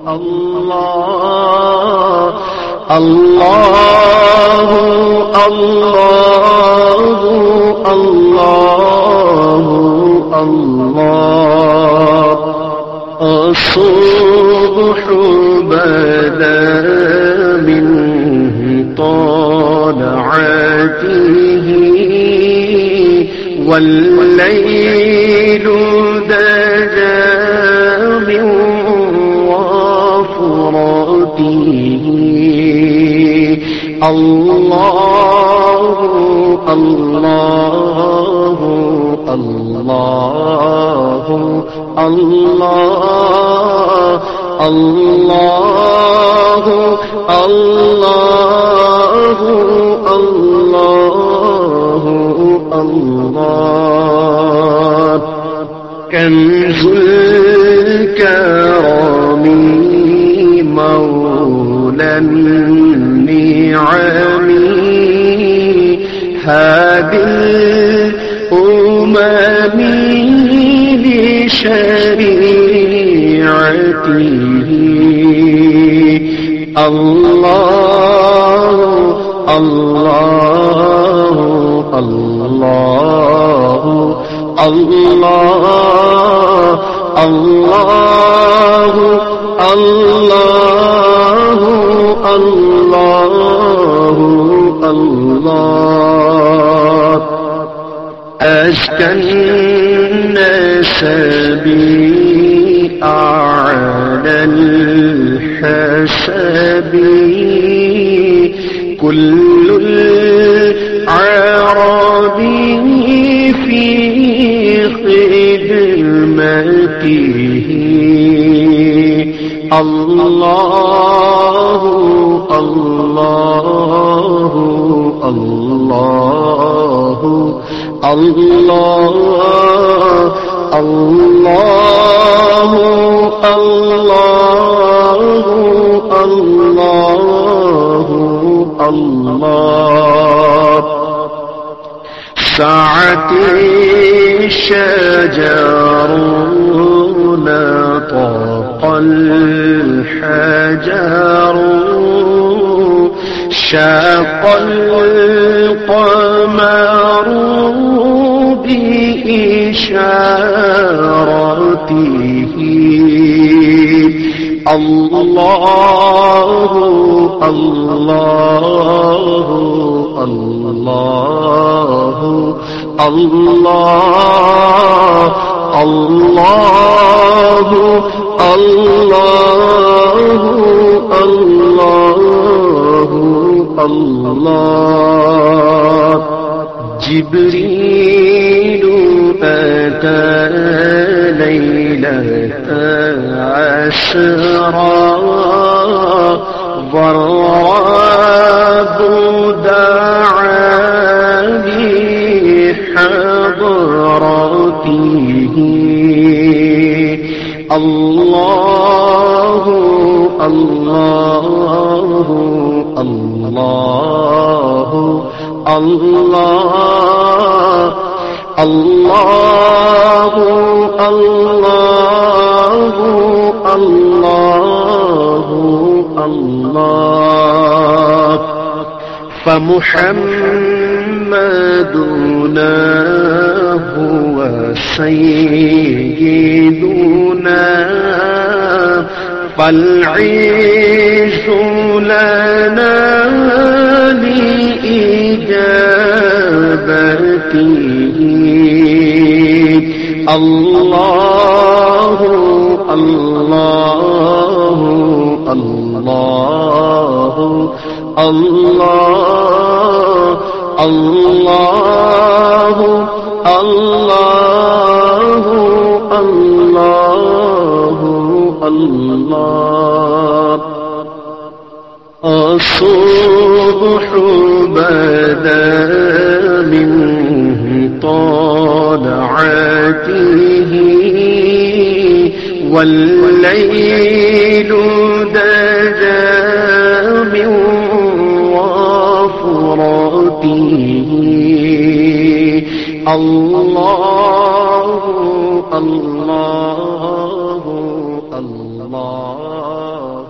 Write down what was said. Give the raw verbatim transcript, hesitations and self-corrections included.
الله الله الله الله الله الصبح بدا من طلعته والليل دجا من وفرته الله الله الله الله الله الله الله الله كنز الكرم مولى النعم هادي الأمم لشريعته الله الله الله الله الله الله الله الله أزكى النسب أعلى الحسب كل العرب في خدمته الله الله الله الله الله الله الله الله سعت الشجر نطق الحجر شاق القمر بإشارته الله الله الله الله الله الله الله جبريل أتى ليلة عسرا ضراب دعاني حضرته الله الله الله الله الله الله الله الله فمحمدنا هو سيدنا فالعز لنا لإجابته الله الله الله الله الله الله الله الله الصبح بدا من طلعته والليل دجا من وفرته الله الله اللہ